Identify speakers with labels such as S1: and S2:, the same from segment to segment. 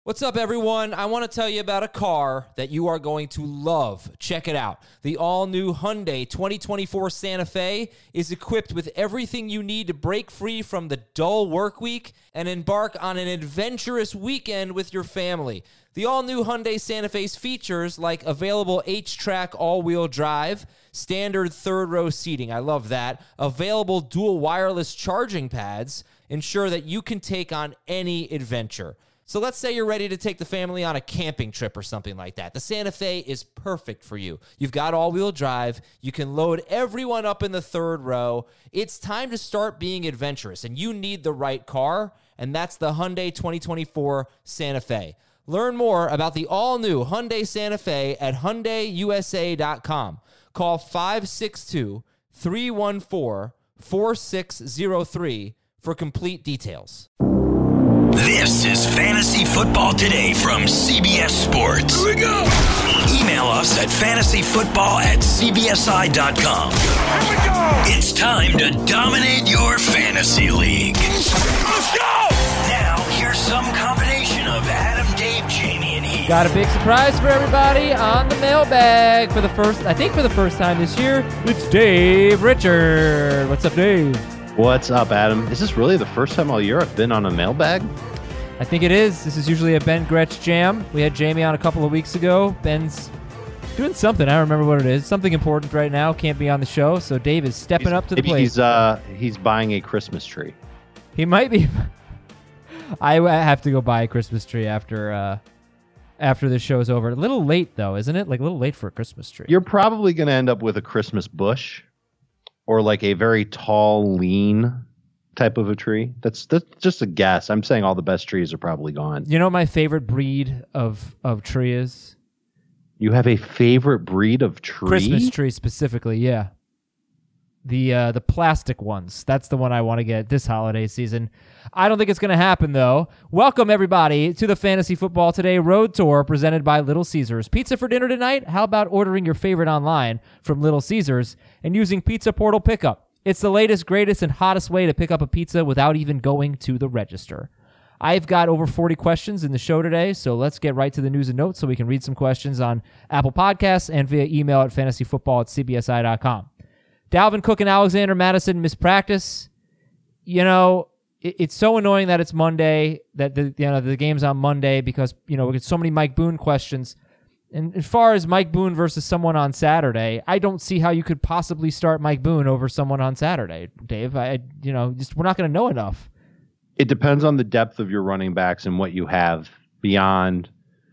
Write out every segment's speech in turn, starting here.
S1: What's up, everyone? I want to tell you about a car that you are going to love. Check it out. The all-new Hyundai 2024 Santa Fe is equipped with everything you need to break free from the dull work week and embark on an adventurous weekend with your family. The all-new Hyundai Santa Fe's features like available H-Track all-wheel drive, standard third-row seating, I love that, available dual wireless charging pads, ensure that you can take on any adventure. So let's say you're ready to take the family on a camping trip or something like that. The Santa Fe is perfect for you. You've got all-wheel drive. You can load everyone up in the third row. It's time to start being adventurous, and you need the right car, and that's the Hyundai 2024 Santa Fe. Learn more about the all-new Hyundai Santa Fe at HyundaiUSA.com. Call 562-314-4603 for complete details.
S2: This is Fantasy Football Today from CBS Sports.
S3: Here we go!
S2: Email us at fantasyfootball@cbsi.com.
S3: Here we go!
S2: It's time to dominate your fantasy league.
S3: Let's go!
S2: Now, here's some combination of Adam, Dave, Jamie, and Heath.
S4: Got a big surprise for everybody on the mailbag for the first time this year. It's Dave Richard. What's up, Dave?
S5: What's up, Adam? Is this really the first time all year I've been on a mailbag?
S4: I think it is. This is usually a Ben Gretsch jam. We had Jamie on a couple of weeks ago. Ben's doing something. I don't remember what it is. Something important right now. Can't be on the show. So Dave is stepping up to the plate.
S5: He's buying a Christmas tree.
S4: He might be. I have to go buy a Christmas tree after the show's over. A little late, though, isn't it? Like a little late for a Christmas tree.
S5: You're probably going to end up with a Christmas bush or like a very tall, lean type of a tree. That's just a guess. I'm saying all the best trees are probably gone.
S4: You know what my favorite breed of tree is?
S5: You have a favorite breed of tree?
S4: Christmas tree specifically, yeah. The plastic ones. That's the one I want to get this holiday season. I don't think it's going to happen, though. Welcome, everybody, to the Fantasy Football Today Road Tour presented by Little Caesars. Pizza for dinner tonight? How about ordering your favorite online from Little Caesars and using Pizza Portal Pickup? It's the latest, greatest, and hottest way to pick up a pizza without even going to the register. I've got over 40 questions in the show today, so let's get right to the news and notes so we can read some questions on Apple Podcasts and via email at fantasyfootball@cbsi.com. Dalvin Cook and Alexander Mattison miss practice. You know, it's so annoying that it's Monday, that the game's on Monday because, we get so many Mike Boone questions. And as far as Mike Boone versus someone on Saturday, I don't see how you could possibly start Mike Boone over someone on Saturday, Dave. We're not going to know enough.
S5: It depends on the depth of your running backs and what you have beyond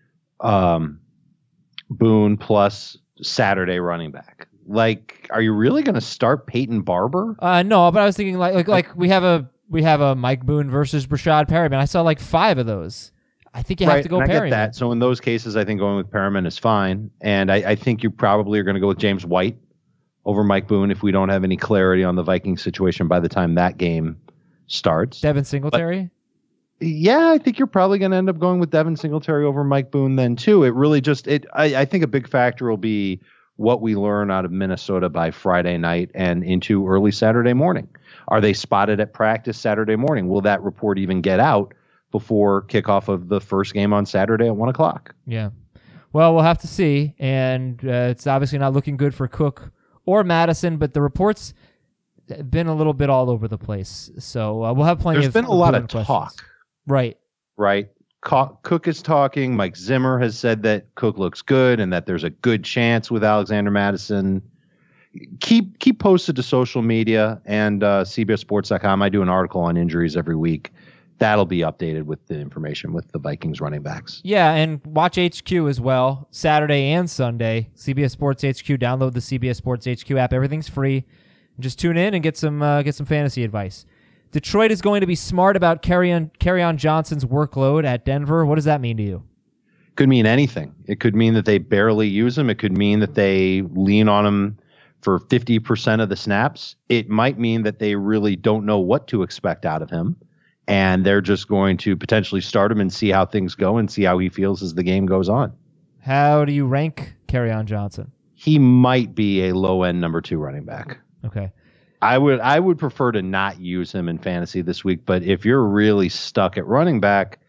S5: Boone plus Saturday running back. Like, are you really going to start Peyton Barber?
S4: No, but I was thinking like we have a Mike Boone versus Brashad Perriman. I saw like 5 of those. I think you have to go Perriman. I get that.
S5: So in those cases, I think going with Perriman is fine. And I think you probably are going to go with James White over Mike Boone if we don't have any clarity on the Vikings situation by the time that game starts.
S4: Devin Singletary?
S5: Yeah, I think you're probably going to end up going with Devin Singletary over Mike Boone then too. It really I think a big factor will be what we learn out of Minnesota by Friday night and into early Saturday morning. Are they spotted at practice Saturday morning? Will that report even get out before kickoff of the first game on Saturday at 1 o'clock?
S4: Yeah. Well, we'll have to see. And it's obviously not looking good for Cook or Madison, but the reports have been a little bit all over the place. So we'll have plenty
S5: There's
S4: of
S5: been a lot of
S4: questions.
S5: talk.
S4: Right.
S5: Cook is talking. Mike Zimmer has said that Cook looks good and that there's a good chance with Alexander Mattison. Keep posted to social media and CBSSports.com. I do an article on injuries every week. That'll be updated with the information with the Vikings running backs.
S4: Yeah, and watch HQ as well, Saturday and Sunday. CBS Sports HQ. Download the CBS Sports HQ app. Everything's free. Just tune in and get some fantasy advice. Detroit is going to be smart about Kerryon Johnson's workload at Denver. What does that mean to you?
S5: Could mean anything. It could mean that they barely use him. It could mean that they lean on him for 50% of the snaps. It might mean that they really don't know what to expect out of him, and they're just going to potentially start him and see how things go and see how he feels as the game goes on.
S4: How do you rank Kerryon Johnson?
S5: He might be a low-end number 2 running back.
S4: Okay.
S5: I would prefer to not use him in fantasy this week, but if you're really stuck at running back,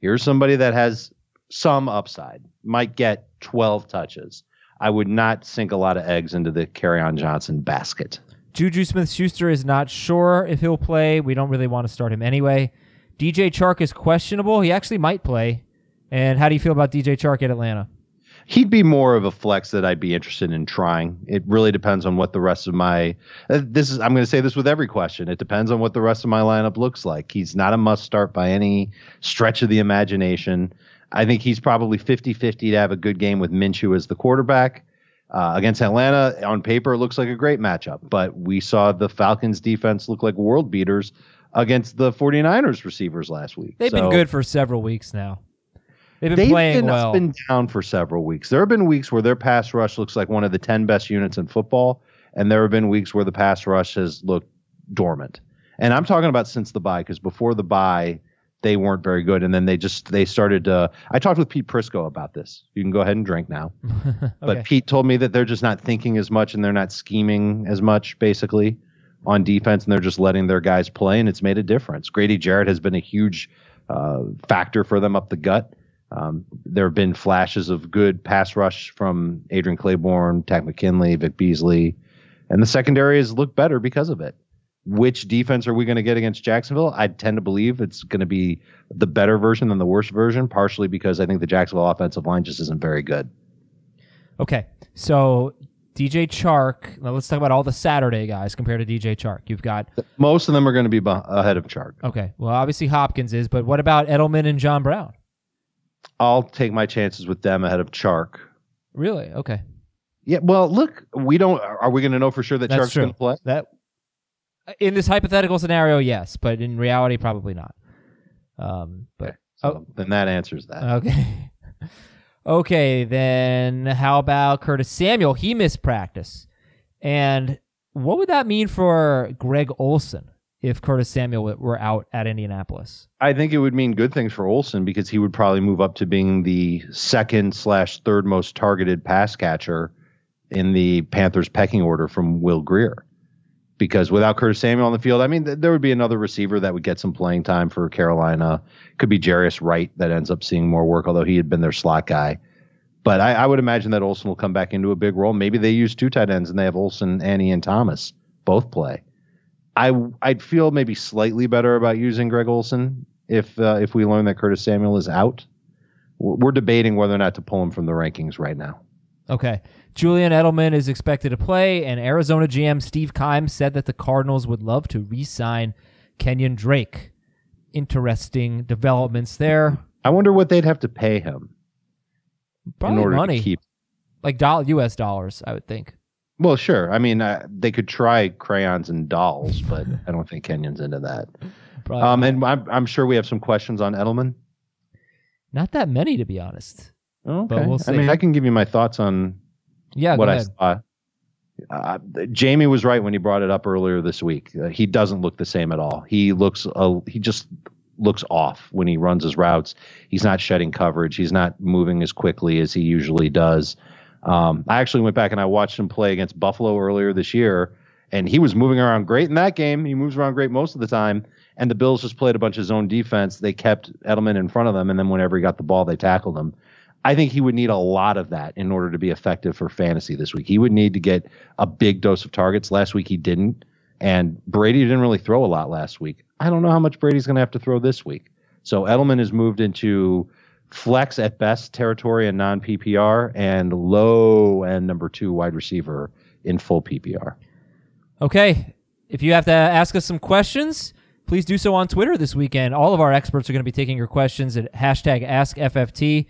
S5: Here's somebody that has some upside, might get 12 touches. I would not sink a lot of eggs into the Kerryon Johnson basket.
S4: Juju Smith-Schuster is not sure if he'll play. We don't really want to start him anyway. DJ Chark is questionable. He actually might play. And how do you feel about DJ Chark at Atlanta?
S5: He'd be more of a flex that I'd be interested in trying. It really depends on what the rest of my I'm going to say this with every question. It depends on what the rest of my lineup looks like. He's not a must start by any stretch of the imagination. I think he's probably 50-50 to have a good game with Minshew as the quarterback. Against Atlanta, on paper, it looks like a great matchup. But we saw the Falcons defense look like world beaters against the 49ers receivers last week.
S4: They've been good for several weeks now. They've been playing well.
S5: They've been down for several weeks. There have been weeks where their pass rush looks like one of the 10 best units in football, and there have been weeks where the pass rush has looked dormant. And I'm talking about since the bye, because before the bye, they weren't very good. And then they started to – I talked with Pete Prisco about this. You can go ahead and drink now. Okay. But Pete told me that they're just not thinking as much and they're not scheming as much, basically, on defense, and they're just letting their guys play, and it's made a difference. Grady Jarrett has been a huge factor for them up the gut. There have been flashes of good pass rush from Adrian Claiborne, Takk McKinley, Vic Beasley, and the secondary has looked better because of it. Which defense are we going to get against Jacksonville? I tend to believe it's going to be the better version than the worst version, partially because I think the Jacksonville offensive line just isn't very good.
S4: Okay, so DJ Chark. Now let's talk about all the Saturday guys compared to DJ Chark. You've got
S5: most of them are going to be ahead of Chark.
S4: Okay, well obviously Hopkins is, but what about Edelman and John Brown?
S5: I'll take my chances with them ahead of Chark.
S4: Really? Okay.
S5: Yeah. Well, look, are we going to know for sure that Chark's going to play?
S4: That in this hypothetical scenario, yes, but in reality, probably not.
S5: Then that answers that.
S4: Okay. Okay. Then how about Curtis Samuel? He missed practice, and what would that mean for Greg Olsen if Curtis Samuel were out at Indianapolis?
S5: I think it would mean good things for Olsen because he would probably move up to being the second/third most targeted pass catcher in the Panthers pecking order from Will Grier. Because without Curtis Samuel on the field, I mean, there would be another receiver that would get some playing time for Carolina. Could be Jarius Wright that ends up seeing more work, although he had been their slot guy. But I would imagine that Olsen will come back into a big role. Maybe they use two tight ends and they have Olsen, Annie, and Thomas both play. I'd feel maybe slightly better about using Greg Olsen if we learn that Curtis Samuel is out. We're debating whether or not to pull him from the rankings right now.
S4: Okay. Julian Edelman is expected to play, and Arizona GM Steve Keim said that the Cardinals would love to re-sign Kenyon Drake. Interesting developments there.
S5: I wonder what they'd have to pay him.
S4: Probably
S5: in order
S4: money.
S5: To keep.
S4: Like US dollars, I would think.
S5: Well, sure. I mean, they could try crayons and dolls, but I don't think Kenyon's into that. And I'm sure we have some questions on Edelman.
S4: Not that many, to be honest.
S5: Okay.
S4: But we'll see.
S5: I mean, I can give you my thoughts on what I saw. Jamie was right when he brought it up earlier this week. He doesn't look the same at all. He just looks off when he runs his routes. He's not shedding coverage. He's not moving as quickly as he usually does. I actually went back and I watched him play against Buffalo earlier this year, and he was moving around great in that game. He moves around great most of the time, and the Bills just played a bunch of zone defense. They kept Edelman in front of them, and then whenever he got the ball, they tackled him. I think he would need a lot of that in order to be effective for fantasy this week. He would need to get a big dose of targets. Last week he didn't, and Brady didn't really throw a lot last week. I don't know how much Brady's going to have to throw this week. So Edelman has moved into flex at best territory in non-PPR and low end number 2 wide receiver in full PPR.
S4: Okay. If you have to ask us some questions, please do so on Twitter this weekend. All of our experts are going to be taking your questions at #AskFFT.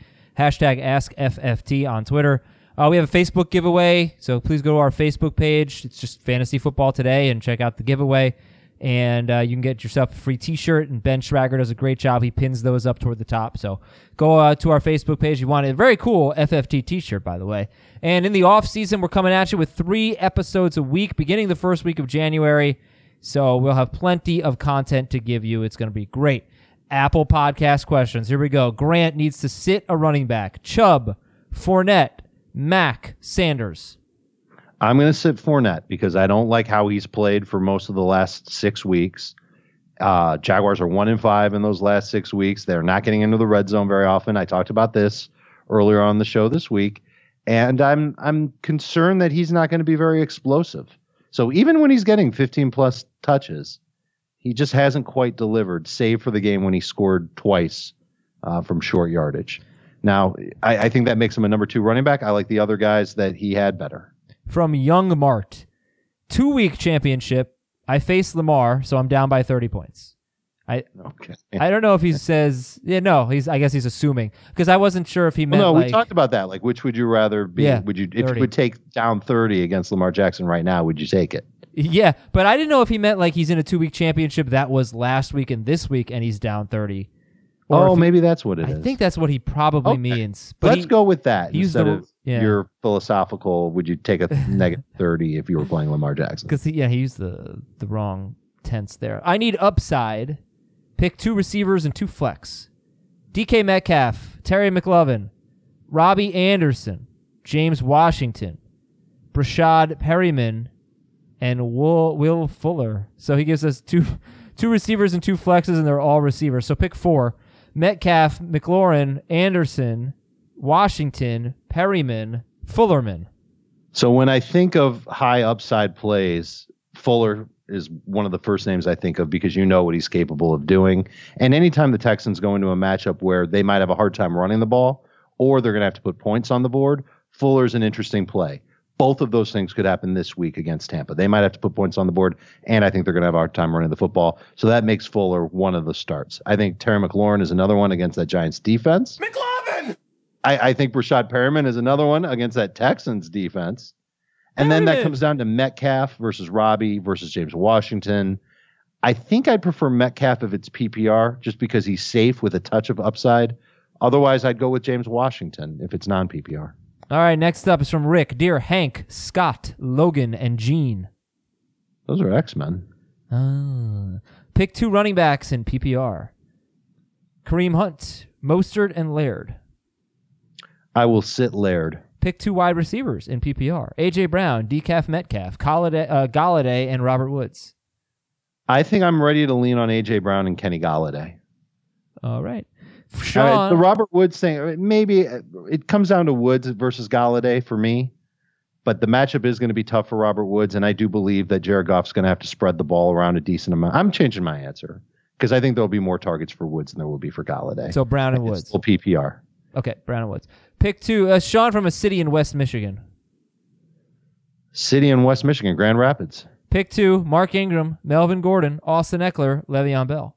S4: #AskFFT on Twitter. We have a Facebook giveaway, so please go to our Facebook page. It's just Fantasy Football Today, and check out the giveaway. And you can get yourself a free T-shirt, and Ben Schrager does a great job. He pins those up toward the top. So go to our Facebook page. You want a very cool FFT T-shirt, by the way. And in the off-season, we're coming at you with 3 episodes a week, beginning the first week of January. So we'll have plenty of content to give you. It's going to be great. Apple Podcast questions. Here we go. Grant needs to sit a running back. Chubb, Fournette, Mack, Sanders.
S5: I'm going to sit Fournette because I don't like how he's played for most of the last 6 weeks. Jaguars are 1-5 in those last 6 weeks. They're not getting into the red zone very often. I talked about this earlier on the show this week, and I'm concerned that he's not going to be very explosive. So even when he's getting 15 plus touches, he just hasn't quite delivered, save for the game when he scored twice from short yardage. Now, I think that makes him a number 2 running back. I like the other guys that he had better.
S4: From Young Mart, 2-week championship. I face Lamar, so I'm down by 30 points. I don't know if he says, I guess he's assuming, because I wasn't sure if he meant
S5: we talked about that. Like, which would you rather be?
S4: Yeah,
S5: if
S4: 30.
S5: you would take down 30 against Lamar Jackson right now, would you take it?
S4: Yeah, but I didn't know if he meant like he's in a 2-week championship that was last week and this week and he's down 30.
S5: Maybe that's what it is.
S4: I think that's what he probably means. But
S5: let's go with that instead of
S4: yeah.
S5: your philosophical. Would you take a negative 30 if you were playing Lamar Jackson?
S4: Because he used the wrong tense there. I need upside. Pick 2 receivers and 2 flex. DK Metcalf, Terry McLovin, Robbie Anderson, James Washington, Brashad Perryman, and Will Fuller. So he gives us two receivers and 2 flexes, and they're all receivers. So pick 4. Metcalf, McLaurin, Anderson, Washington, Perryman, Fullerman.
S5: So when I think of high upside plays, Fuller is one of the first names I think of because you know what he's capable of doing. And anytime the Texans go into a matchup where they might have a hard time running the ball or they're going to have to put points on the board, Fuller's an interesting play. Both of those things could happen this week against Tampa. They might have to put points on the board, and I think they're going to have a hard time running the football. So that makes Fuller one of the starts. I think Terry McLaurin is another one against that Giants defense.
S3: McLovin!
S5: I think Brashad Perriman is another one against that Texans defense. And then that comes down to Metcalf versus Robbie versus James Washington. I think I'd prefer Metcalf if it's PPR, just because he's safe with a touch of upside. Otherwise, I'd go with James Washington if it's non-PPR.
S4: All right, next up is from Rick. Dear Hank, Scott, Logan, and Gene.
S5: Those are X-Men.
S4: Pick 2 running backs in PPR. Kareem Hunt, Mostert, and Laird.
S5: I will sit Laird.
S4: Pick 2 wide receivers in PPR. A.J. Brown, DK Metcalf, Galladay, and Robert Woods.
S5: I think I'm ready to lean on A.J. Brown and Kenny Galladay.
S4: All right. Sean,
S5: the Robert Woods thing, maybe it comes down to Woods versus Galladay for me, but the matchup is going to be tough for Robert Woods, and I do believe that Jared Goff's going to have to spread the ball around a decent amount. I'm changing my answer because I think there'll be more targets for Woods than there will be for Galladay.
S4: So Brown and Woods.
S5: It's still PPR.
S4: Okay, Brown and Woods. Pick 2, Sean from a city in West Michigan.
S5: City in West Michigan, Grand Rapids.
S4: Pick 2, Mark Ingram, Melvin Gordon, Austin Eckler, Le'Veon Bell.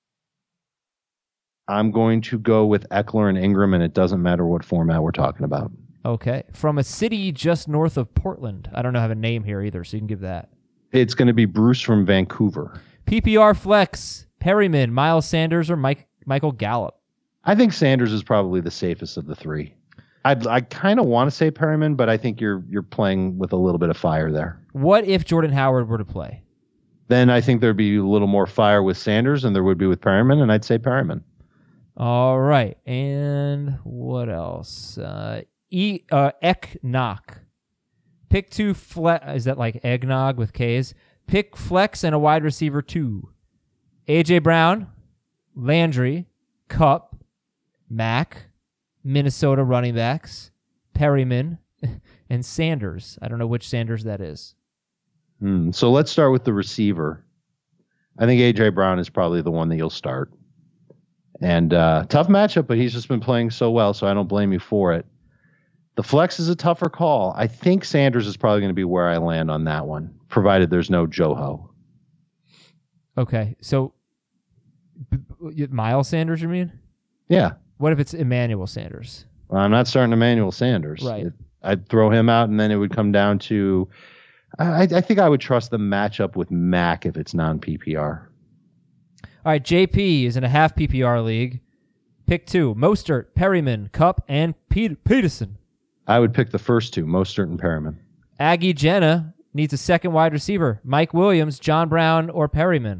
S5: I'm going to go with Eckler and Ingram, and it doesn't matter what format we're talking about.
S4: Okay. From a city just north of Portland. I don't have a name here either, so you can give that.
S5: It's going to be Bruce from Vancouver.
S4: PPR flex, Perryman, Miles Sanders, or Michael Gallup.
S5: I think Sanders is probably the safest of the 3. I kind of want to say Perryman, but I think you're playing with a little bit of fire there.
S4: What if Jordan Howard were to play?
S5: Then I think there'd be a little more fire with Sanders than there would be with Perryman, and I'd say Perryman.
S4: All right. And what else? Ecknock. Pick 2 flex. Is that like eggnog with K's? Pick flex and a wide receiver 2. A.J. Brown, Landry, Kupp, Mack, Minnesota running backs, Perryman, and Sanders. I don't know which Sanders that is.
S5: So let's start with the receiver. I think A.J. Brown is probably the one that you'll start. And tough matchup, but he's just been playing so well, so I don't blame you for it. The flex is a tougher call. I think Sanders is probably going to be where I land on that one, provided there's no Joho.
S4: Okay, so Miles Sanders, you mean?
S5: Yeah.
S4: What if it's Emmanuel Sanders?
S5: Well, I'm not starting Emmanuel Sanders.
S4: Right.
S5: I'd throw him out, and then it would come down to I think I would trust the matchup with Mac if it's non-PPR.
S4: All right, JP is in a half PPR league. Pick 2, Mostert, Perryman, Kupp, and Peterson.
S5: I would pick the first 2, Mostert and Perryman.
S4: Aggie Jenna needs a second wide receiver. Mike Williams, John Brown, or Perryman.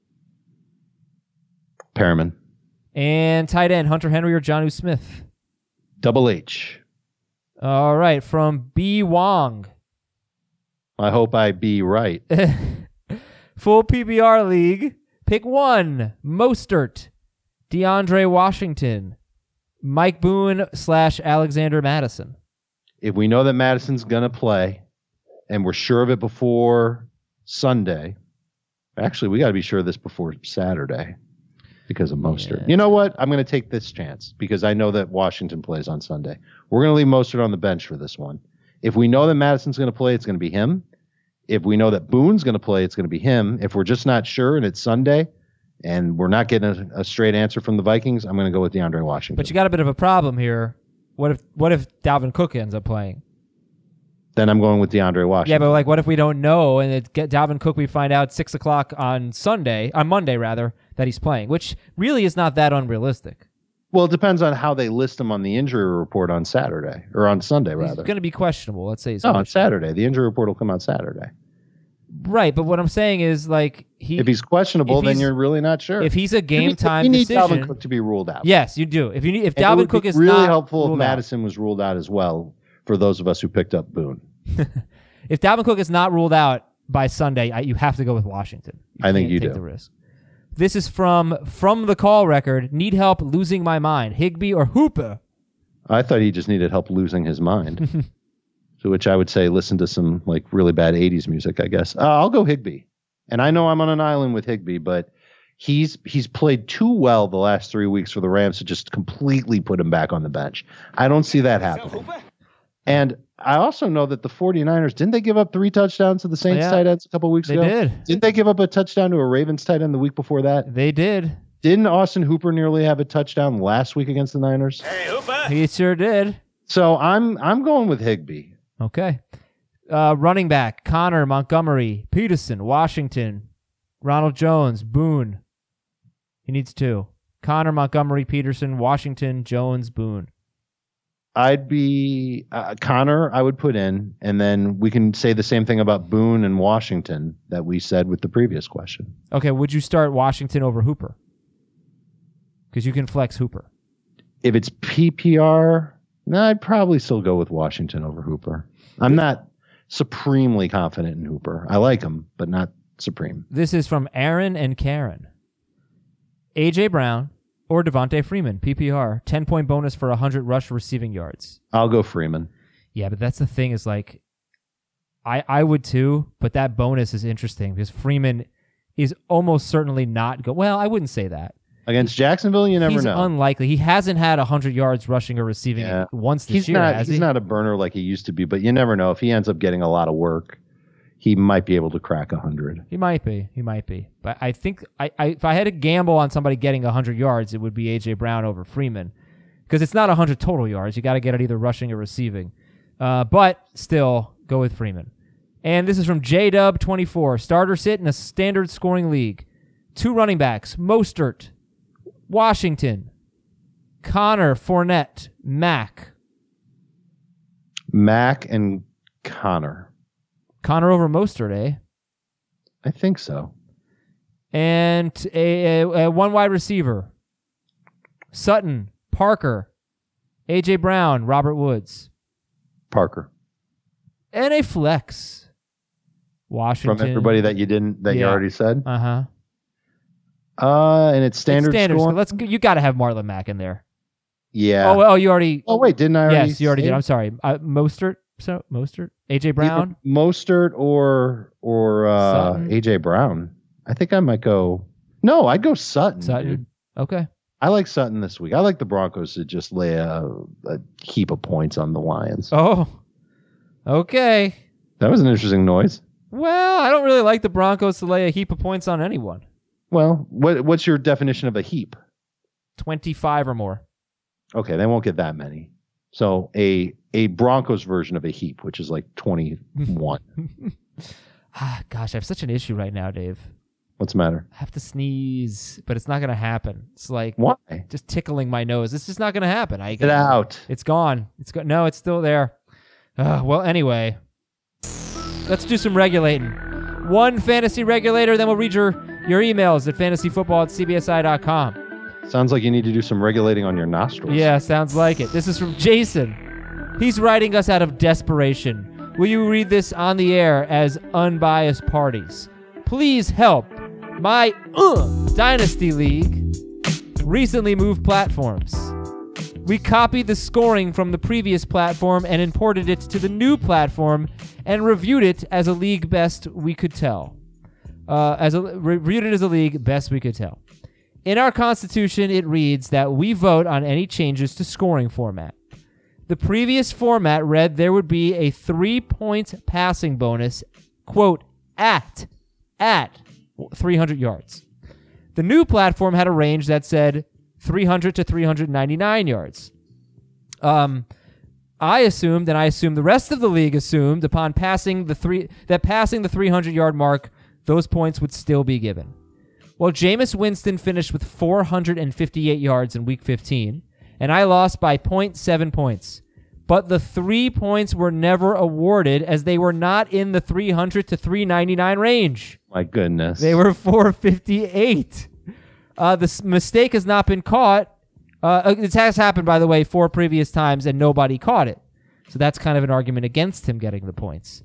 S5: Perryman.
S4: And tight end, Hunter Henry or Jonnu Smith.
S5: Double H.
S4: All right, from B. Wong.
S5: I hope I be right.
S4: Full PPR league. Pick one. Mostert, DeAndre Washington, Mike Boone / Alexander Madison.
S5: If we know that Madison's going to play and we're sure of it before Sunday, actually, we got to be sure of this before Saturday because of Mostert.
S4: Yeah.
S5: You know what? I'm going to take this chance because I know that Washington plays on Sunday. We're going to leave Mostert on the bench for this one. If we know that Madison's going to play, it's going to be him. If we know that Boone's going to play, it's going to be him. If we're just not sure and it's Sunday and we're not getting a straight answer from the Vikings, I'm going to go with DeAndre Washington.
S4: But you got a bit of a problem here. What if Dalvin Cook ends up playing?
S5: Then I'm going with DeAndre Washington.
S4: Yeah, but like, what if we don't know and it get Dalvin Cook? We find out 6 o'clock on Monday rather, that he's playing, which really is not that unrealistic.
S5: Well, it depends on how they list him on the injury report on Saturday or on Sunday rather.
S4: He's going to be questionable. Let's say he's
S5: on Saturday. The injury report will come out Saturday.
S4: Right, but what I'm saying is like
S5: if he's questionable, then you're really not sure.
S4: If he's a game time
S5: you need
S4: decision,
S5: Dalvin Cook to be ruled out.
S4: Yes, you do. If Dalvin Cook is
S5: really
S4: not
S5: helpful if Madison was ruled out as well for those of us who picked up Boone.
S4: If Dalvin Cook is not ruled out by Sunday, you have to go with Washington.
S5: I think you
S4: take
S5: do.
S4: The risk. This is from the call record. Need help losing my mind. Higbee or Hooper?
S5: I thought he just needed help losing his mind. To which I would say listen to some like really bad 80s music, I guess. I'll go Higbee. And I know I'm on an island with Higbee, but he's played too well the last 3 weeks for the Rams to just completely put him back on the bench. I don't see that happening. And I also know that the 49ers, didn't they give up 3 touchdowns to the Saints tight ends a couple weeks ago?
S4: They did.
S5: Didn't they give up a touchdown to a Ravens tight end the week before that?
S4: They did.
S5: Didn't Austin Hooper nearly have a touchdown last week against the Niners?
S3: Hey, Hooper.
S4: He sure did.
S5: So I'm going with Higbee.
S4: Okay. Running back, Connor, Montgomery, Peterson, Washington, Ronald Jones, Boone. He needs 2. Connor, Montgomery, Peterson, Washington, Jones, Boone.
S5: I'd be Connor, I would put in, and then we can say the same thing about Boone and Washington that we said with the previous question.
S4: Okay, would you start Washington over Hooper? Because you can flex Hooper.
S5: If it's PPR, no, I'd probably still go with Washington over Hooper. I'm not supremely confident in Hooper. I like him, but not supreme.
S4: This is from Aaron and Karen. A.J. Brown or Devontae Freeman, PPR, 10-point bonus for 100 rush receiving yards.
S5: I'll go Freeman.
S4: Yeah, but that's the thing is like, I would too, but that bonus is interesting because Freeman is almost certainly not well, I wouldn't say that.
S5: Against Jacksonville, you never
S4: He's
S5: know.
S4: Unlikely. He hasn't had 100 yards rushing or receiving once this year, has he?
S5: He's not a burner like he used to be, but you never know. If he ends up getting a lot of work, he might be able to crack 100.
S4: He might be. But I think if I had to gamble on somebody getting 100 yards, it would be A.J. Brown over Freeman because it's not 100 total yards. You got to get it either rushing or receiving. But still, go with Freeman. And this is from JDub24. Starter sit in a standard scoring league. 2 running backs, Mostert, Washington, Connor, Fournette, Mack.
S5: Mack and Connor.
S4: Connor over Mostert, eh?
S5: I think so.
S4: And a one wide receiver. Sutton, Parker, A.J. Brown, Robert Woods.
S5: Parker.
S4: And a flex. Washington.
S5: From everybody that you already said?
S4: Uh-huh.
S5: And it's standard scoring?
S4: You got to have Marlon Mack in there.
S5: Yeah.
S4: Oh, you already.
S5: Oh, wait, didn't I already?
S4: Yes, you already did. I'm sorry. Mostert. A.J. Brown.
S5: Either Mostert or A.J. Brown. I think I might go. No, I'd go Sutton. Dude.
S4: Okay.
S5: I like Sutton this week. I like the Broncos to just lay a heap of points on the Lions.
S4: Oh. Okay.
S5: That was an interesting noise.
S4: Well, I don't really like the Broncos to lay a heap of points on anyone.
S5: Well, what's your definition of a heap?
S4: 25 or more.
S5: Okay, they won't get that many. So a Broncos version of a heap, which is like 21.
S4: Gosh, I have such an issue right now, Dave.
S5: What's the matter?
S4: I have to sneeze, but it's not going to happen. It's like
S5: why?
S4: Just tickling my nose. It's just not going to happen.
S5: Get out.
S4: It's gone. No, it's still there. Well, anyway, let's do some regulating. One fantasy regulator, then we'll read your emails at fantasyfootball@cbsi.com.
S5: Sounds like you need to do some regulating on your nostrils.
S4: Yeah, sounds like it. This is from Jason. He's writing us out of desperation. Will you read this on the air as unbiased parties? Please help. My Dynasty League recently moved platforms. We copied the scoring from the previous platform and imported it to the new platform and reviewed it as a league best we could tell. Reviewed it as a league best we could tell. In our constitution, it reads that we vote on any changes to scoring format. The previous format read there would be a 3-point passing bonus, quote, at 300 yards. The new platform had a range that said 300 to 399 yards. I assumed, and I assume the rest of the league assumed, upon passing the 300-yard mark, those points would still be given. Well, Jameis Winston finished with 458 yards in Week 15, and I lost by 0.7 points. But the 3 points were never awarded as they were not in the 300 to 399 range.
S5: My goodness.
S4: They were 458. The mistake has not been caught. It has happened, by the way, 4 previous times, and nobody caught it. So that's kind of an argument against him getting the points.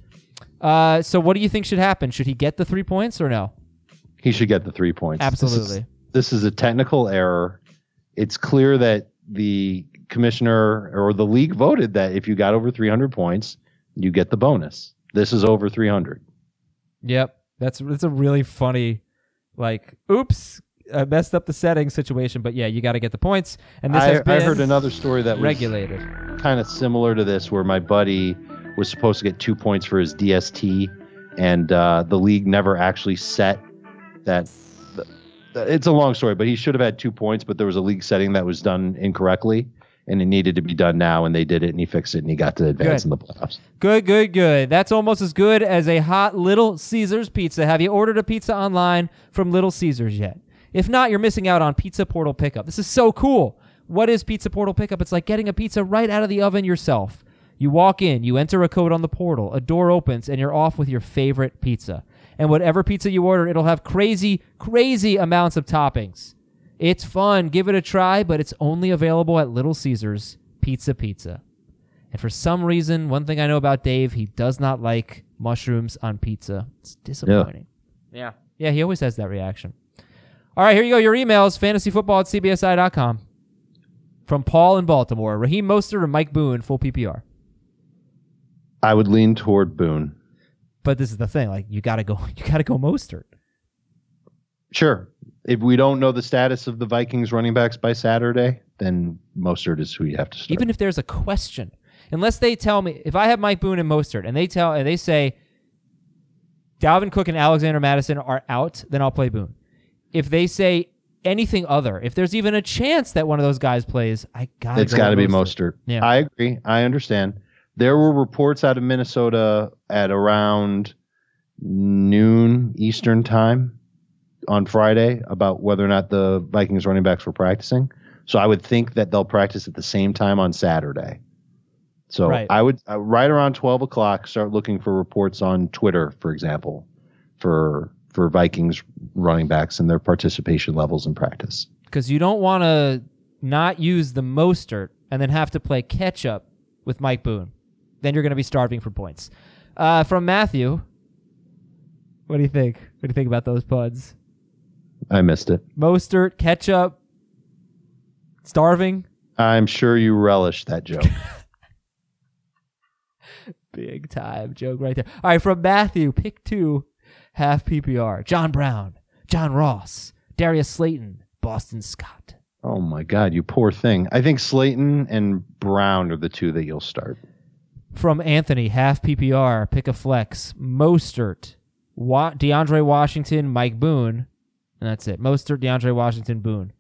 S4: So what do you think should happen? Should he get the 3 points or no?
S5: He should get the 3 points.
S4: Absolutely.
S5: This is a technical error. It's clear that the commissioner or the league voted that if you got over 300 points, you get the bonus. This is over 300.
S4: Yep. That's a really funny, oops, I messed up the settings situation, but yeah, you got to get the points. And this has been
S5: I heard another story that
S4: regulated.
S5: was kind of similar to this, where my buddy was supposed to get 2 points for his DST, and the league never actually set that. It's a long story, but he should have had 2 points, but there was a league setting that was done incorrectly, and it needed to be done now, and they did it, and he fixed it, and he got to advance in the playoffs. Good.
S4: That's almost as good as a hot Little Caesars pizza. Have you ordered a pizza online from Little Caesars yet? If not, you're missing out on Pizza Portal Pickup. This is so cool. What is Pizza Portal Pickup? It's like getting a pizza right out of the oven yourself. You walk in, you enter a code on the portal, a door opens, and you're off with your favorite pizza. And whatever pizza you order, it'll have crazy, crazy amounts of toppings. It's fun. Give it a try, but it's only available at Little Caesars Pizza. And for some reason, one thing I know about Dave, he does not like mushrooms on pizza. It's disappointing. Yeah, he always has that reaction. All right, here you go. Your emails, fantasyfootball@cbsi.com. From Paul in Baltimore, Raheem Mostert or Mike Boone, full PPR.
S5: I would lean toward Boone.
S4: But this is the thing, you gotta go Mostert.
S5: Sure. If we don't know the status of the Vikings running backs by Saturday, then Mostert is who you have to start.
S4: Even if there's a question, unless they tell me, if I have Mike Boone and Mostert, and they say Dalvin Cook and Alexander Mattison are out, then I'll play Boone. If they say anything other, if there's even a chance that one of those guys plays, it's got to
S5: be Mostert.
S4: Yeah.
S5: I agree. I understand. There were reports out of Minnesota at around noon Eastern time on Friday about whether or not the Vikings running backs were practicing. So I would think that they'll practice at the same time on Saturday. So right. I would right around 12 o'clock start looking for reports on Twitter, for example, for Vikings running backs and their participation levels in practice.
S4: Because you don't want to not use the Mostert and then have to play catch up with Mike Boone. Then you're going to be starving for points. From Matthew, what do you think? What do you think about those puns?
S5: I missed it.
S4: Mostert, ketchup, starving.
S5: I'm sure you relish that joke.
S4: Big time joke right there. All right, from Matthew, pick 2, half PPR. John Brown, John Ross, Darius Slayton, Boston Scott.
S5: Oh my God, you poor thing. I think Slayton and Brown are the 2 that you'll start.
S4: From Anthony, half PPR, pick a flex. Mostert, DeAndre Washington, Mike Boone, and that's it. Mostert, DeAndre Washington, Boone.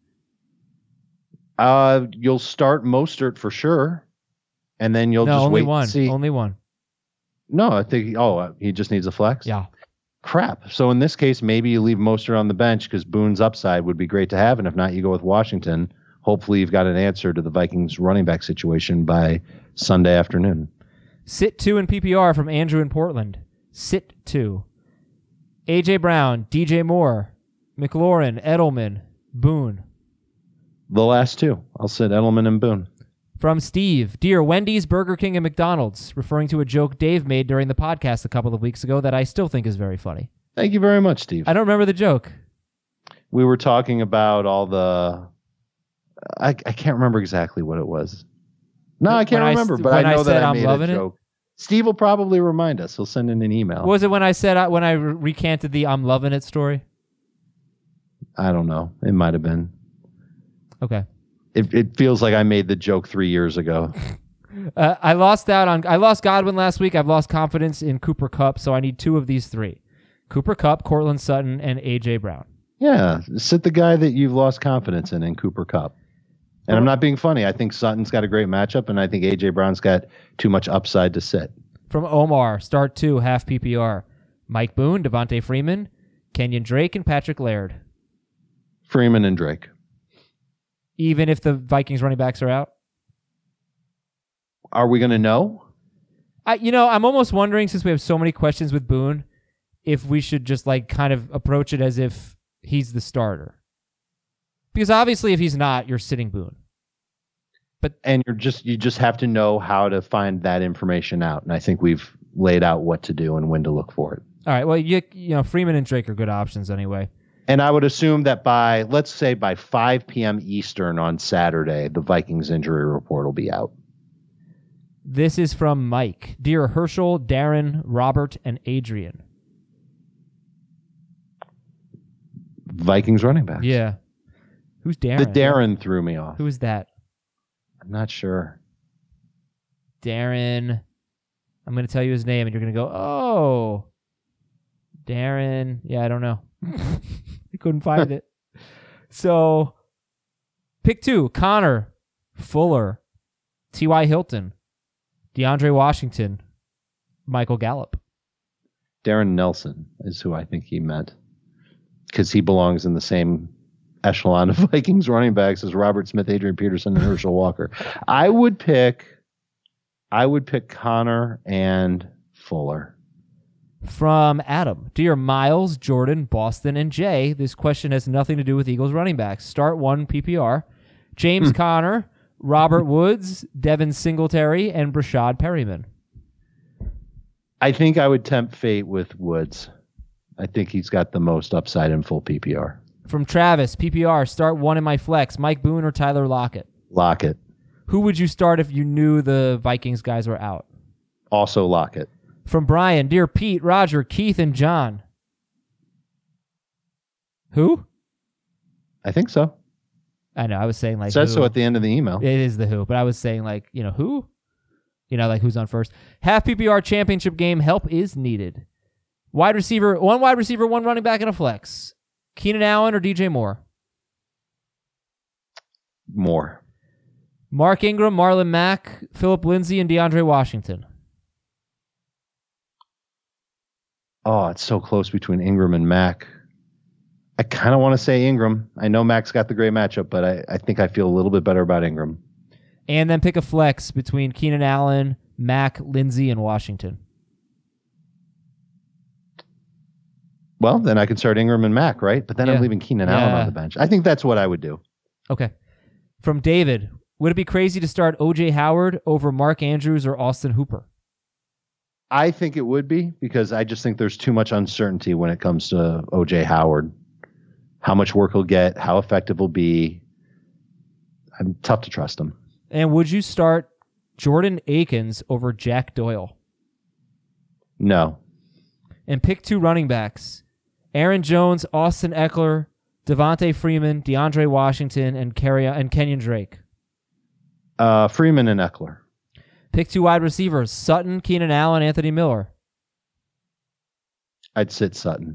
S5: You'll start Mostert for sure, and then you'll just wait and see.
S4: Only one.
S5: No, I think. He just needs a flex.
S4: Yeah.
S5: Crap. So in this case, maybe you leave Mostert on the bench because Boone's upside would be great to have, and if not, you go with Washington. Hopefully, you've got an answer to the Vikings running back situation by Sunday afternoon.
S4: Sit 2 in PPR from Andrew in Portland. Sit 2. A.J. Brown, DJ Moore, McLaurin, Edelman, Boone.
S5: The last 2. I'll sit Edelman and Boone.
S4: From Steve, dear Wendy's, Burger King, and McDonald's, referring to a joke Dave made during the podcast a couple of weeks ago that I still think is very funny.
S5: Thank you very much, Steve.
S4: I don't remember the joke.
S5: we were talking about all the. I can't remember exactly what it was. No, I can't remember, but I know that I made a joke. Steve will probably remind us. He'll send in an email.
S4: What was it when I said when I recanted the "I'm loving it" story?
S5: I don't know. It might have been.
S4: Okay.
S5: It feels like I made the joke 3 years ago.
S4: I lost Godwin last week. I've lost confidence in Cooper Kupp, so I need 2 of these 3: Cooper Kupp, Cortland Sutton, and AJ Brown.
S5: Yeah, sit the guy that you've lost confidence in Cooper Kupp. And I'm not being funny. I think Sutton's got a great matchup, and I think AJ Brown's got too much upside to sit.
S4: From Omar, start 2, half PPR: Mike Boone, Devontae Freeman, Kenyon Drake, and Patrick Laird.
S5: Freeman and Drake.
S4: Even if the Vikings running backs are out?
S5: Are we going to know?
S4: I'm almost wondering, since we have so many questions with Boone, if we should just kind of approach it as if he's the starter. Because obviously if he's not, you're sitting Boone.
S5: And you just have to know how to find that information out. And I think we've laid out what to do and when to look for it.
S4: All right. Well, Freeman and Drake are good options anyway.
S5: And I would assume that let's say by 5 p.m. Eastern on Saturday, the Vikings injury report will be out.
S4: This is from Mike. Dear Herschel, Darren, Robert, and Adrian.
S5: Vikings running backs.
S4: Yeah. Who's Darren?
S5: The Darren threw me off.
S4: Who is that?
S5: I'm not sure.
S4: Darren. I'm going to tell you his name, and you're going to go, oh. Darren. Yeah, I don't know. I couldn't find it. So, pick 2: Connor, Fuller, T.Y. Hilton, DeAndre Washington, Michael Gallup.
S5: Darren Nelson is who I think he meant, because he belongs in the same echelon of Vikings running backs as Robert Smith, Adrian Peterson, and Herschel Walker. I would pick Connor and Fuller.
S4: From Adam. Dear Miles, Jordan, Boston, and Jay, this question has nothing to do with Eagles running backs. Start 1 PPR. James Conner, Robert Woods, Devin Singletary, and Brashad Perryman.
S5: I think I would tempt fate with Woods. I think he's got the most upside in full PPR.
S4: From Travis, PPR, start 1 in my flex. Mike Boone or Tyler Lockett?
S5: Lockett.
S4: Who would you start if you knew the Vikings guys were out?
S5: Also Lockett.
S4: From Brian, dear Pete, Roger, Keith, and John. Who?
S5: I think so.
S4: I know. I was saying
S5: it says
S4: who.
S5: So at the end of the email.
S4: It is the who, but I was saying who? Who's on first. Half PPR championship game. Help is needed. Wide receiver, 1 wide receiver, 1 running back, and a flex. Keenan Allen or DJ Moore?
S5: Moore.
S4: Mark Ingram, Marlon Mack, Phillip Lindsay, and DeAndre Washington.
S5: Oh, it's so close between Ingram and Mack. I kind of want to say Ingram. I know Mack's got the great matchup, but I think I feel a little bit better about Ingram.
S4: And then pick a flex between Keenan Allen, Mack, Lindsay, and Washington.
S5: Well, then I can start Ingram and Mack, right? But then I'm leaving Keenan Allen on the bench. I think that's what I would do.
S4: Okay. From David, would it be crazy to start O.J. Howard over Mark Andrews or Austin Hooper?
S5: I think it would be, because I just think there's too much uncertainty when it comes to O.J. Howard. How much work he'll get, how effective he'll be. I'm tough to trust him.
S4: And would you start Jordan Akins over Jack Doyle?
S5: No.
S4: And pick 2 running backs: Aaron Jones, Austin Eckler, Devontae Freeman, DeAndre Washington, and Kenyon Drake.
S5: Freeman and Eckler.
S4: Pick 2 wide receivers: Sutton, Keenan Allen, Anthony Miller.
S5: I'd sit Sutton.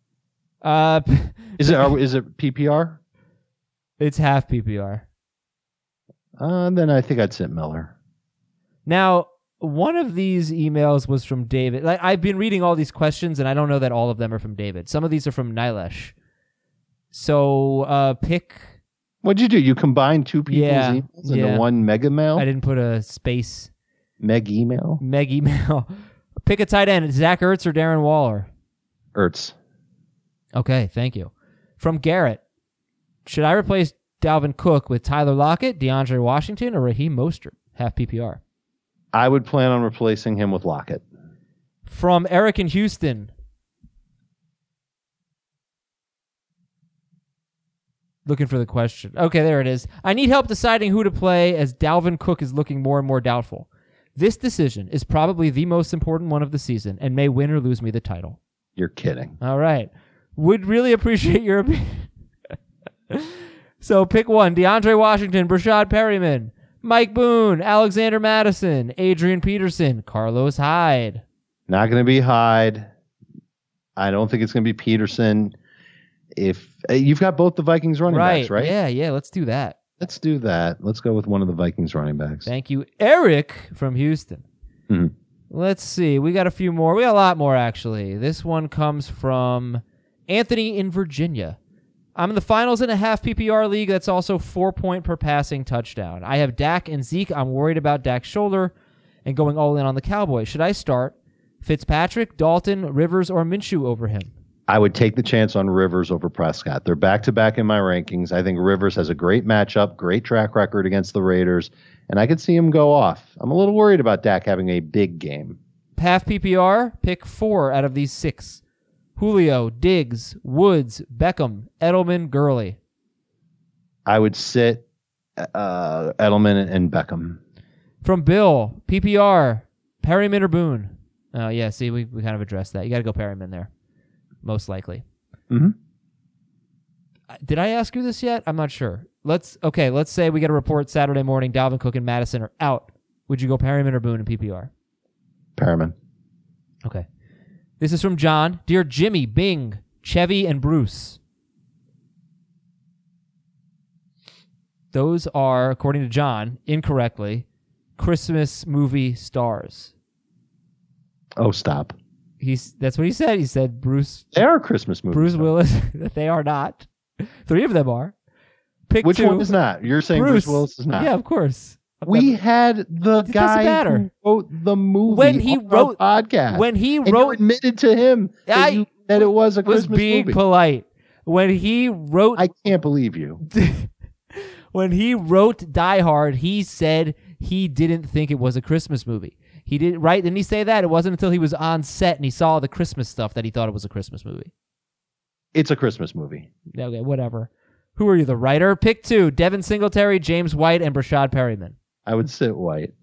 S4: Is
S5: it PPR?
S4: It's half PPR.
S5: Then I think I'd sit Miller.
S4: Now, one of these emails was from David. I've been reading all these questions, and I don't know that all of them are from David. Some of these are from Nilesh. So pick...
S5: What'd you do? You combined 2 people's emails into one mega mail?
S4: I didn't put a space.
S5: Meg email?
S4: Meg email. Pick a tight end: Zach Ertz or Darren Waller?
S5: Ertz.
S4: Okay, thank you. From Garrett, should I replace Dalvin Cook with Tyler Lockett, DeAndre Washington, or Raheem Mostert? Half PPR.
S5: I would plan on replacing him with Lockett.
S4: From Eric in Houston, Looking for the question. Okay, there it is. I need help deciding who to play as Dalvin Cook is looking more and more doubtful. This decision is probably the most important one of the season and may win or lose me the title.
S5: You're kidding.
S4: All right. Would really appreciate your opinion. So pick one. DeAndre Washington, Brashad Perryman, Mike Boone, Alexander Madison, Adrian Peterson, Carlos Hyde.
S5: Not going to be Hyde. I don't think it's going to be Peterson. If you've got both the Vikings running backs, right?
S4: Yeah, let's do that.
S5: Let's do that. Let's go with one of the Vikings running backs.
S4: Thank you, Eric from Houston.
S5: Mhm.
S4: Let's see. We got a few more. We got a lot more, actually. This one comes from Anthony in Virginia. I'm in the finals in a half PPR league that's also 4-point per passing touchdown. I have Dak and Zeke. I'm worried about Dak's shoulder and going all in on the Cowboys. Should I start Fitzpatrick, Dalton, Rivers, or Minshew over him?
S5: I would take the chance on Rivers over Prescott. They're back-to-back in my rankings. I think Rivers has a great matchup, great track record against the Raiders, and I could see him go off. I'm a little worried about Dak having a big game.
S4: Half PPR, pick 4 out of these 6. Julio, Diggs, Woods, Beckham, Edelman, Gurley.
S5: I would sit Edelman and Beckham.
S4: From Bill, PPR, Perryman or Boone? Oh, yeah, see, we kind of addressed that. You got to go Perryman there, most likely.
S5: Mm-hmm.
S4: Did I ask you this yet? I'm not sure. Let's say we get a report Saturday morning, Dalvin Cook and Madison are out. Would you go Perryman or Boone in PPR?
S5: Perryman.
S4: Okay. This is from John. Dear Jimmy, Bing, Chevy, and Bruce. Those are, according to John, incorrectly, Christmas movie stars.
S5: Oh, stop.
S4: That's what he said. He said Bruce.
S5: They are Christmas movies.
S4: Bruce Willis. That they are not. 3 of them are. Pick
S5: Which
S4: 2.
S5: one is not? You're saying Bruce Willis is not.
S4: Yeah, of course.
S5: We had the
S4: It doesn't
S5: guy
S4: matter.
S5: who wrote the movie
S4: When he
S5: on
S4: wrote-
S5: our podcast.
S4: when he
S5: and you
S4: wrote-
S5: admitted to him that it was a
S4: was
S5: Christmas
S4: being
S5: movie.
S4: polite. When he wrote
S5: I can't believe you.
S4: when he wrote Die Hard, he said he didn't think it was a Christmas movie. He did right? Didn't he say that? It wasn't until he was on set and he saw the Christmas stuff that he thought it was a Christmas movie.
S5: It's a Christmas movie.
S4: Okay, whatever. Who are you, the writer? Pick 2. Devin Singletary, James White, and Brashad Perryman.
S5: I would sit White.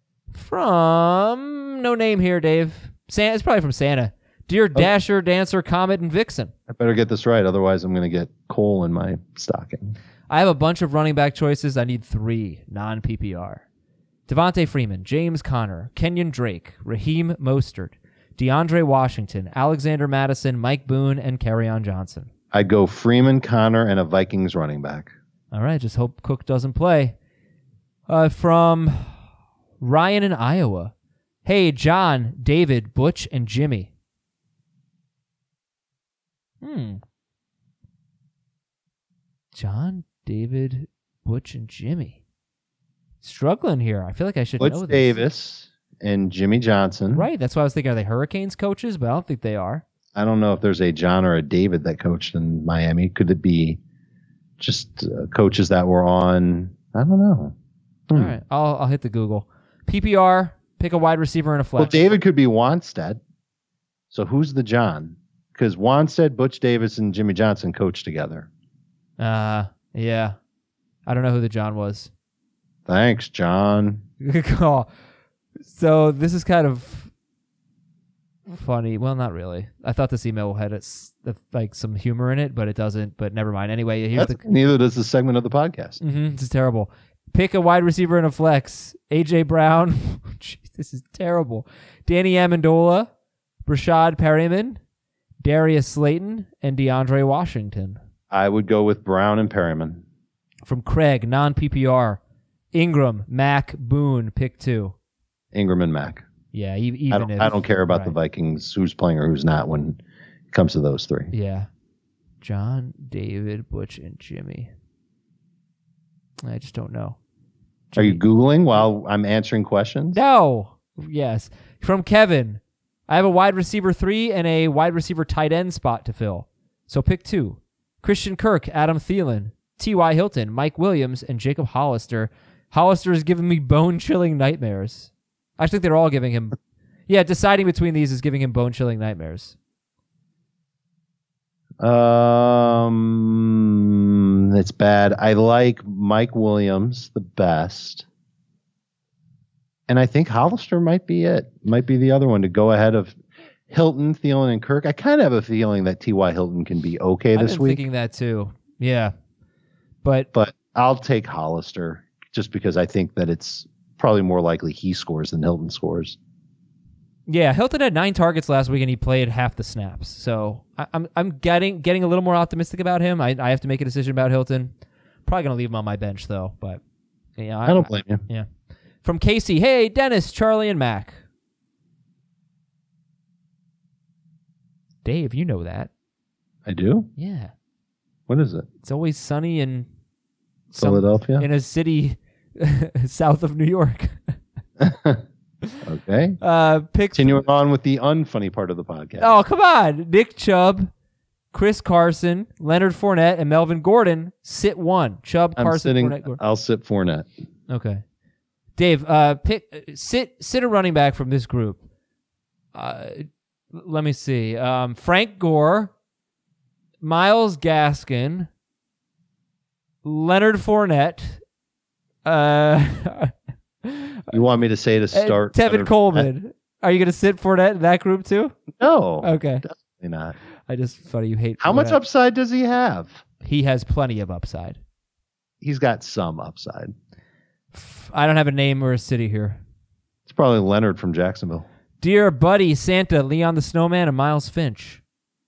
S4: From no name here, Dave. It's probably from Santa. Dear Dasher, Dancer, Comet, and Vixen.
S5: I better get this right, otherwise I'm going to get coal in my stocking.
S4: I have a bunch of running back choices. I need 3 non-PPR. Devontae Freeman, James Conner, Kenyon Drake, Raheem Mostert, DeAndre Washington, Alexander Madison, Mike Boone, and Kerryon Johnson.
S5: I'd go Freeman, Connor, and a Vikings running back.
S4: All right, just hope Cook doesn't play. From Ryan in Iowa. Hey, John, David, Butch, and Jimmy. John, David, Butch, and Jimmy. Struggling here. I feel like I should know
S5: Butch
S4: this.
S5: Davis and Jimmy Johnson.
S4: Right, that's why I was thinking, are they Hurricanes coaches? But I don't think they are.
S5: I don't know if there's a John or a David that coached in Miami. Could it be just coaches that were on? I don't know.
S4: All right, I'll hit the Google. PPR, pick a wide receiver and a flex.
S5: Well, David could be Wanstead. So who's the John? Because Wanstead, Butch Davis, and Jimmy Johnson coached together.
S4: Yeah. I don't know who the John was.
S5: Thanks, John.
S4: Good call. So this is kind of funny. Well, not really. I thought this email had like some humor in it, but it doesn't. But never mind. Anyway, here's
S5: Neither does the segment of the podcast.
S4: This is terrible. Pick a wide receiver and a flex. AJ Brown. Jeez, this is terrible. Danny Amendola, Brashad Perryman, Darius Slayton, and DeAndre Washington.
S5: I would go with Brown and Perryman.
S4: From Craig, non-PPR. Ingram, Mack, Boone, pick 2.
S5: Ingram and Mack.
S4: Yeah,
S5: I don't care about the Vikings, who's playing or who's not when it comes to those 3.
S4: Yeah. John, David, Butch, and Jimmy. I just don't know.
S5: Are you Googling while I'm answering questions?
S4: No. Yes. From Kevin, I have a wide receiver 3 and a wide receiver tight end spot to fill. So pick 2. Christian Kirk, Adam Thielen, T.Y. Hilton, Mike Williams, and Jacob Hollister. Hollister is giving me bone-chilling nightmares. I think they're all giving him... Yeah, deciding between these is giving him bone-chilling nightmares.
S5: It's bad. I like Mike Williams the best. And I think Hollister might be it. Might be the other one to go ahead of Hilton, Thielen, and Kirk. I kind of have a feeling that T.Y. Hilton can be okay this
S4: I've been
S5: week.
S4: thinking that too. Yeah. But
S5: I'll take Hollister just because I think that it's probably more likely he scores than Hilton scores.
S4: yeah, Hilton had 9 targets last week and he played half the snaps. So I'm getting a little more optimistic about him. I have to make a decision about Hilton. Probably going to leave him on my bench though. But yeah,
S5: I don't blame you.
S4: Yeah. From Casey, hey, Dennis, Charlie, and Mac. Dave, you know that.
S5: I do?
S4: Yeah.
S5: What is it?
S4: It's always sunny in
S5: Philadelphia?
S4: in a city south of New York.
S5: Okay.
S4: Pick
S5: Continuing on with the unfunny part of the podcast.
S4: Oh, come on. Nick Chubb, Chris Carson, Leonard Fournette, and Melvin Gordon sit 1. Chubb, Carson, Fournette, Gordon.
S5: I'll sit Fournette.
S4: Okay. Dave, sit a running back from this group. Let me see. Frank Gore, Myles Gaskin, Leonard Fournette.
S5: You want me to say to start?
S4: Tevin Coleman. Are you going to sit Fournette in that group too?
S5: No.
S4: Okay.
S5: Definitely not.
S4: I just thought you hate
S5: How much
S4: Fournette.
S5: upside does he have?
S4: He has plenty of upside.
S5: He's got some upside.
S4: I don't have a name or a city here.
S5: It's probably Leonard from Jacksonville.
S4: Dear Buddy, Santa, Leon the Snowman, and Miles Finch.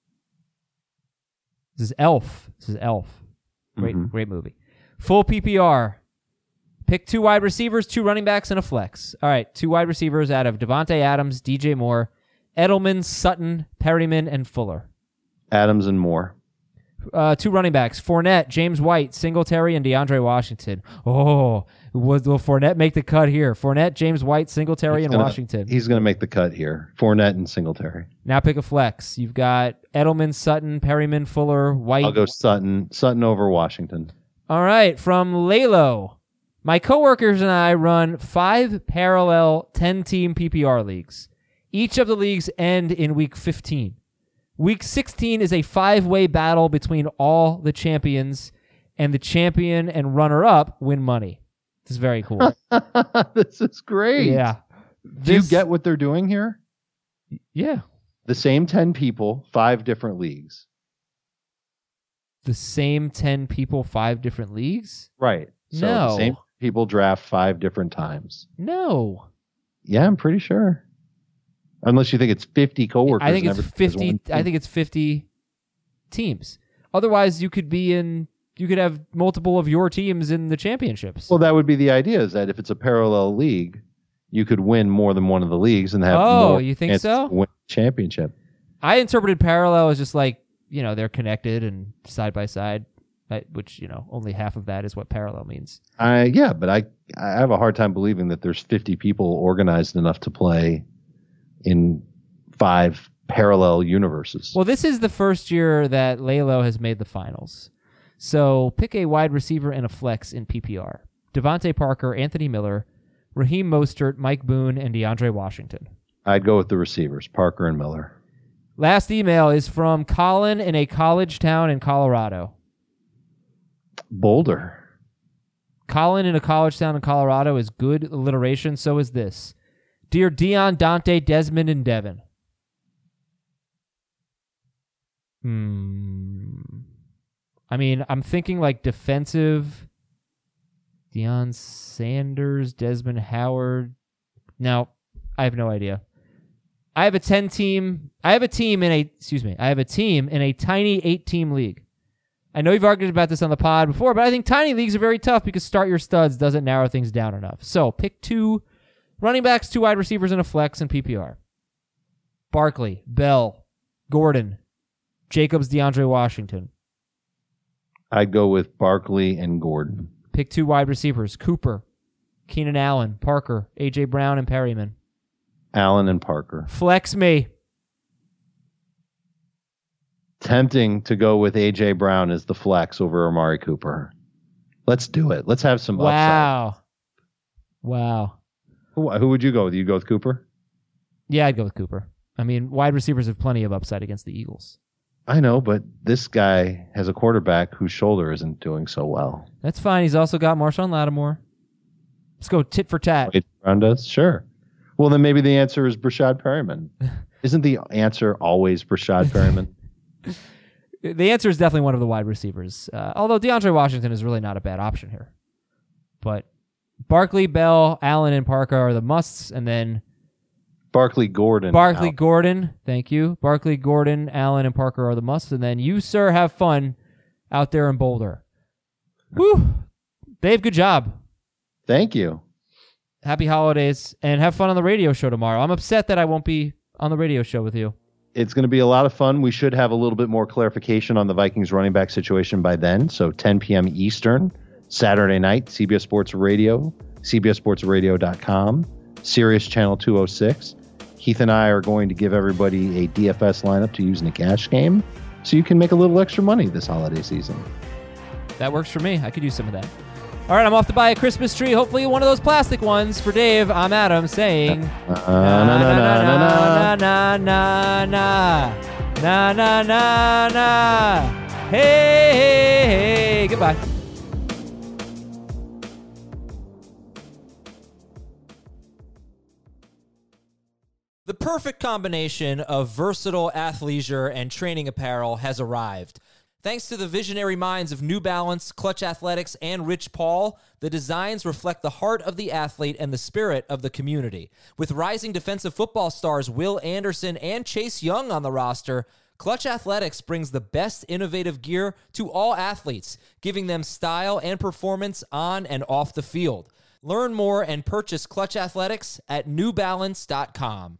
S4: This is Elf. Great movie. Full PPR. Pick 2 wide receivers, 2 running backs, and a flex. All right, 2 wide receivers out of Devontae Adams, DJ Moore, Edelman, Sutton, Perryman, and Fuller.
S5: Adams and Moore.
S4: 2 running backs, Fournette, James White, Singletary, and DeAndre Washington. Oh, will Fournette make the cut here? Fournette, James White, Singletary, and Washington.
S5: He's going to make the cut here. Fournette and Singletary.
S4: Now pick a flex. You've got Edelman, Sutton, Perryman, Fuller, White.
S5: I'll go Sutton. Sutton over Washington.
S4: All right, from Lalo. My coworkers and I run 5 parallel 10-team PPR leagues. Each of the leagues end in week 15. Week 16 is a 5-way battle between all the champions, and the champion and runner-up win money. This is very cool.
S5: This is great.
S4: Yeah.
S5: Do you get what they're doing here?
S4: Yeah.
S5: The same 10 people, 5 different leagues.
S4: The same 10 people, 5 different leagues?
S5: Right. So
S4: No.
S5: the same people draft 5 different times.
S4: No.
S5: Yeah, I'm pretty sure. Unless you think it's 50 coworkers.
S4: I think
S5: and
S4: it's
S5: everything is
S4: 50.
S5: one
S4: I
S5: team.
S4: think it's 50 teams. Otherwise, you could have multiple of your teams in the championships.
S5: Well, that would be the idea, is that if it's a parallel league, you could win more than one of the leagues and have
S4: Oh,
S5: more
S4: you think
S5: chances
S4: so?
S5: to win the championship.
S4: I interpreted parallel as just like, they're connected and side by side, which, only half of that is what parallel means.
S5: Yeah, but I have a hard time believing that there's 50 people organized enough to play in 5 parallel universes.
S4: Well, this is the first year that Lalo has made the finals. So pick a wide receiver and a flex in PPR. Devontae Parker, Anthony Miller, Raheem Mostert, Mike Boone, and DeAndre Washington.
S5: I'd go with the receivers, Parker and Miller.
S4: Last email is from Colin in a college town in Colorado.
S5: Boulder.
S4: Colin in a college town in Colorado is good alliteration. So is this. Dear Dion, Dante, Desmond, and Devin. I mean, I'm thinking like defensive. Deion Sanders, Desmond Howard. Now, I have no idea. I have a team in a tiny 8-team league. I know you've argued about this on the pod before, but I think tiny leagues are very tough because start your studs doesn't narrow things down enough. So pick 2 running backs, 2 wide receivers, and a flex in PPR. Barkley, Bell, Gordon, Jacobs, DeAndre Washington.
S5: I'd go with Barkley and Gordon.
S4: Pick 2 wide receivers, Cooper, Keenan Allen, Parker, A.J. Brown, and Perryman.
S5: Allen and Parker.
S4: Flex me.
S5: Tempting to go with A.J. Brown as the flex over Amari Cooper. Let's do it. Let's have some upside.
S4: Wow.
S5: Who would you go with? You go with Cooper?
S4: Yeah, I'd go with Cooper. I mean, wide receivers have plenty of upside against the Eagles.
S5: I know, but this guy has a quarterback whose shoulder isn't doing so well.
S4: That's fine. He's also got Marshawn Lattimore. Let's go tit for tat.
S5: Wait around us? Sure. Well, then maybe the answer is Brashad Perryman. Isn't the answer always Brashad Perryman?
S4: The answer is definitely one of the wide receivers. Although DeAndre Washington is really not a bad option here. But Barkley, Bell, Allen, and Parker are the musts, and then
S5: Barkley Gordon.
S4: Gordon. Thank you. Barkley, Gordon, Allen, and Parker are the musts, and then you, sir, have fun out there in Boulder. Woo! Dave, good job.
S5: Thank you.
S4: Happy holidays, and have fun on the radio show tomorrow. I'm upset that I won't be on the radio show with you.
S5: It's going to be a lot of fun. We should have a little bit more clarification on the Vikings running back situation by then. So 10 p.m. Eastern, Saturday night, CBS Sports Radio, CBSSportsRadio.com, Sirius Channel 206. Heath and I are going to give everybody a DFS lineup to use in a cash game so you can make a little extra money this holiday season.
S4: That works for me. I could use some of that. All right, I'm off to buy a Christmas tree, hopefully one of those plastic ones. For Dave, I'm Adam saying, na na na na na na na na na na. Hey, hey, hey. Goodbye.
S1: The perfect combination of versatile athleisure and training apparel has arrived. Thanks to the visionary minds of New Balance, Clutch Athletics, and Rich Paul, the designs reflect the heart of the athlete and the spirit of the community. With rising defensive football stars Will Anderson and Chase Young on the roster, Clutch Athletics brings the best innovative gear to all athletes, giving them style and performance on and off the field. Learn more and purchase Clutch Athletics at newbalance.com.